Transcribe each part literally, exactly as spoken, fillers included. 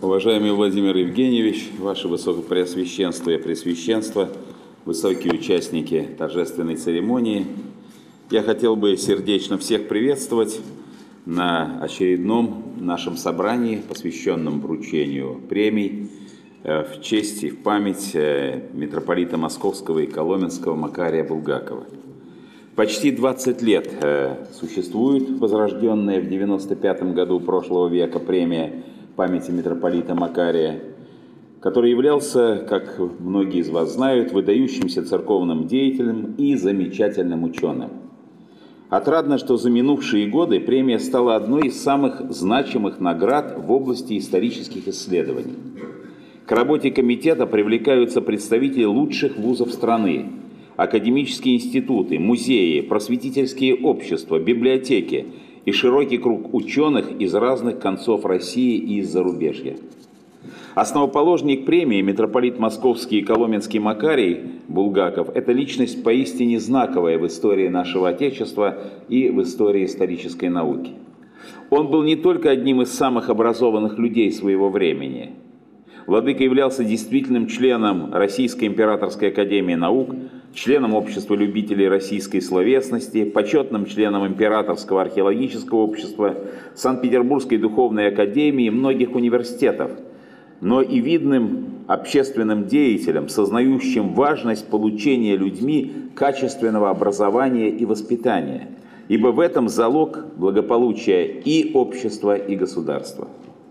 Уважаемый Владимир Евгеньевич, Ваше Высокопреосвященство и Пресвященство, высокие участники торжественной церемонии, я хотел бы сердечно всех приветствовать на очередном нашем собрании, посвященном вручению премий в честь и в память митрополита Московского и Коломенского Макария Булгакова. Почти двадцать лет существует возрожденная в девяносто пятом году прошлого века премия памяти митрополита Макария, который являлся, как многие из вас знают, выдающимся церковным деятелем и замечательным ученым. Отрадно, что за минувшие годы премия стала одной из самых значимых наград в области исторических исследований. К работе комитета привлекаются представители лучших вузов страны, академические институты, музеи, просветительские общества, библиотеки и широкий круг ученых из разных концов России и из зарубежья. Основоположник премии, митрополит Московский и Коломенский Макарий Булгаков, это личность поистине знаковая в истории нашего Отечества и в истории исторической науки. Он был не только одним из самых образованных людей своего времени. Владыка являлся действительным членом Российской императорской академии наук, членом Общества любителей российской словесности, почетным членом Императорского археологического общества, Санкт-Петербургской духовной академии и многих университетов, но и видным общественным деятелем, сознающим важность получения людьми качественного образования и воспитания, ибо в этом залог благополучия и общества, и государства.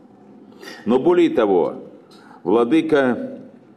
Но более того, владыка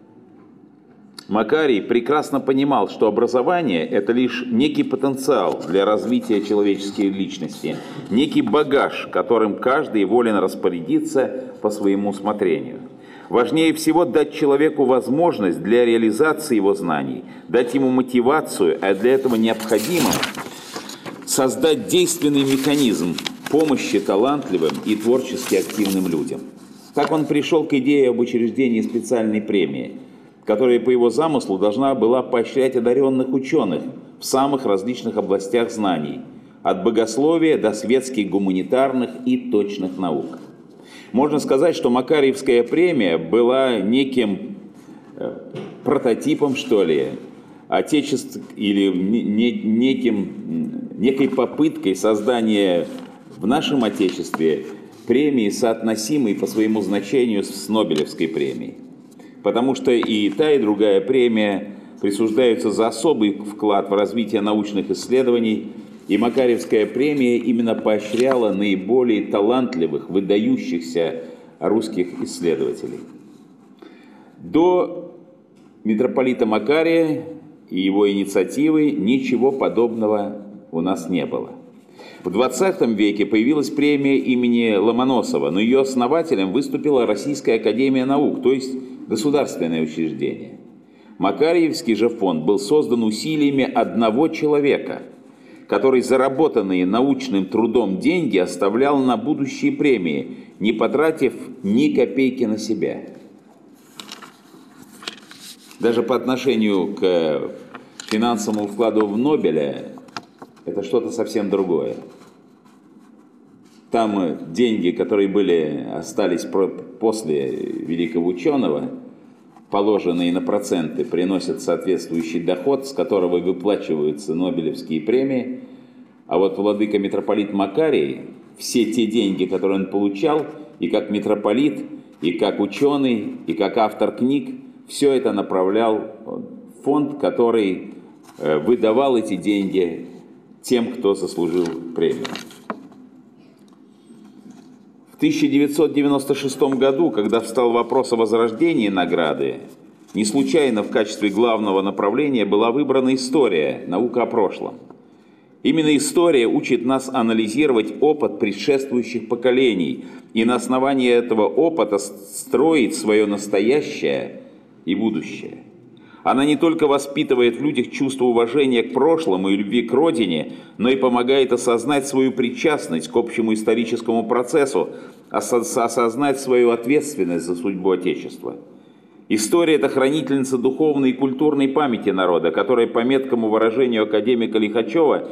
Макарий прекрасно понимал, что образование – это лишь некий потенциал для развития человеческой личности, некий багаж, которым каждый волен распорядиться по своему усмотрению. Важнее всего дать человеку возможность для реализации его знаний, дать ему мотивацию, а для этого необходимо создать действенный механизм помощи талантливым и творчески активным людям. Так он пришел к идее об учреждении специальной премии, которая по его замыслу должна была поощрять одаренных ученых в самых различных областях знаний, от богословия до светских, гуманитарных и точных наук. Можно сказать, что Макарьевская премия была неким э, прототипом, что ли, отечеств или не, неким, некой попыткой создания в нашем Отечестве премии, соотносимой по своему значению с Нобелевской премией. Потому что и та, и другая премия присуждаются за особый вклад в развитие научных исследований, и Макарьевская премия именно поощряла наиболее талантливых, выдающихся русских исследователей. До митрополита Макария и его инициативы ничего подобного у нас не было. В двадцатом веке появилась премия имени Ломоносова, но ее основателем выступила Российская академия наук, то есть государственное учреждение. Макарьевский же фонд был создан усилиями одного человека, который заработанные научным трудом деньги оставлял на будущие премии, не потратив ни копейки на себя. Даже по отношению к финансовому вкладу в Нобеля это что-то совсем другое. Там деньги, которые были, остались после великого ученого, положенные на проценты, приносят соответствующий доход, с которого выплачиваются Нобелевские премии. А вот владыка митрополит Макарий, все те деньги, которые он получал, и как митрополит, и как ученый, и как автор книг, все это направлял в фонд, который выдавал эти деньги тем, кто заслужил премию. В тысяча девятьсот девяносто шестом году, когда встал вопрос о возрождении награды, не случайно в качестве главного направления была выбрана история, наука о прошлом. Именно история учит нас анализировать опыт предшествующих поколений и на основании этого опыта строить свое настоящее и будущее. Она не только воспитывает в людях чувство уважения к прошлому и любви к родине, но и помогает осознать свою причастность к общему историческому процессу, осознать свою ответственность за судьбу Отечества. История – это хранительница духовной и культурной памяти народа, которая, по меткому выражению академика Лихачева,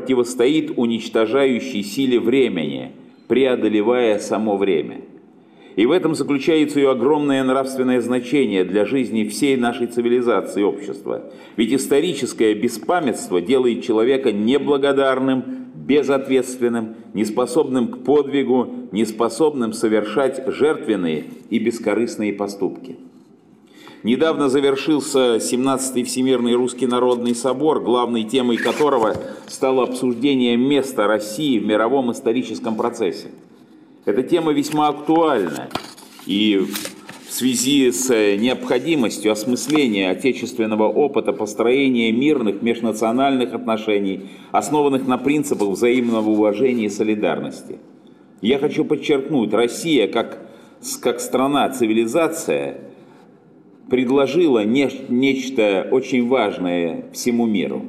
противостоит уничтожающей силе времени, преодолевая само время. И в этом заключается ее огромное нравственное значение для жизни всей нашей цивилизации и общества. Ведь историческое беспамятство делает человека неблагодарным, безответственным, неспособным к подвигу, неспособным совершать жертвенные и бескорыстные поступки. Недавно завершился семнадцатый Всемирный Русский Народный Собор, главной темой которого стало обсуждение места России в мировом историческом процессе. Эта тема весьма актуальна, и в связи с необходимостью осмысления отечественного опыта построения мирных межнациональных отношений, основанных на принципах взаимного уважения и солидарности. Я хочу подчеркнуть, Россия как, как страна-цивилизация предложила не, нечто очень важное всему миру.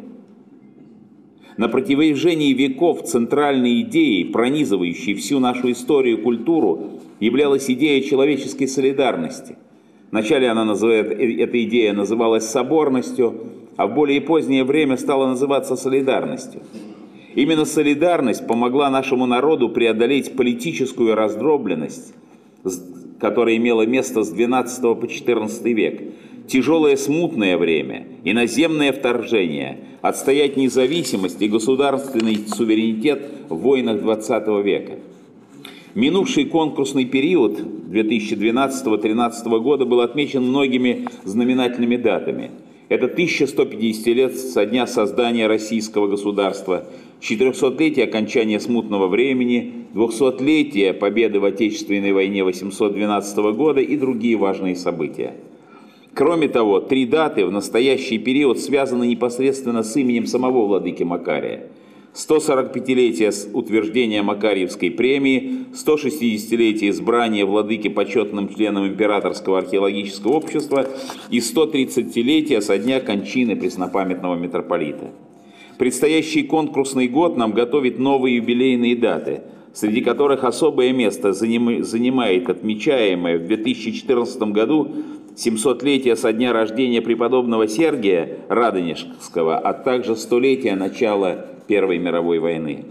На протяжении веков центральной идеей, пронизывающей всю нашу историю и культуру, являлась идея человеческой солидарности. Вначале она называет, эта идея называлась соборностью, а в более позднее время стала называться солидарностью. Именно солидарность помогла нашему народу преодолеть политическую раздробленность, которая имела место с двенадцатого по четырнадцатый век, тяжелое смутное время, иноземное вторжение, отстоять независимость и государственный суверенитет в войнах двадцатого века. Минувший конкурсный период две тысячи двенадцатого — две тысячи тринадцатого года был отмечен многими знаменательными датами. Это тысяча сто пятьдесят лет со дня создания российского государства, четырехсотлетие окончания смутного времени, двухсотлетие победы в Отечественной войне восемьсот двенадцатого года и другие важные события. Кроме того, три даты в настоящий период связаны непосредственно с именем самого владыки Макария. сто сорок пятилетие утверждения Макарьевской премии, сто шестидесятилетие избрания владыки почетным членом Императорского археологического общества и сто тридцатилетие со дня кончины преснопамятного митрополита. Предстоящий конкурсный год нам готовит новые юбилейные даты, среди которых особое место занимает отмечаемое в две тысячи четырнадцатом году семисотлетие со дня рождения преподобного Сергия Радонежского, а также столетие начала Первой мировой войны.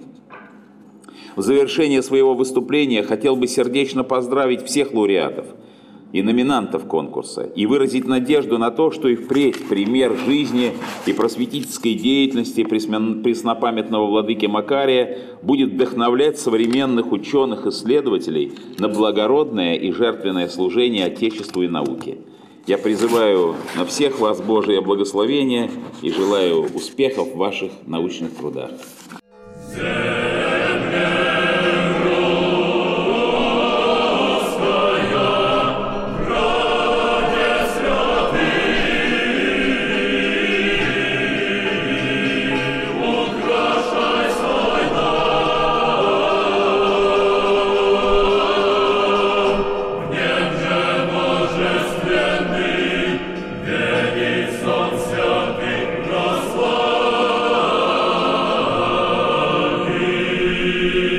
В завершение своего выступления хотел бы сердечно поздравить всех лауреатов и номинантов конкурса и выразить надежду на то, что и впредь пример жизни и просветительской деятельности преснопамятного владыки Макария будет вдохновлять современных ученых-исследователей на благородное и жертвенное служение Отечеству и науке. Я призываю на всех вас Божие благословение и желаю успехов в ваших научных трудах. Святый, прославь.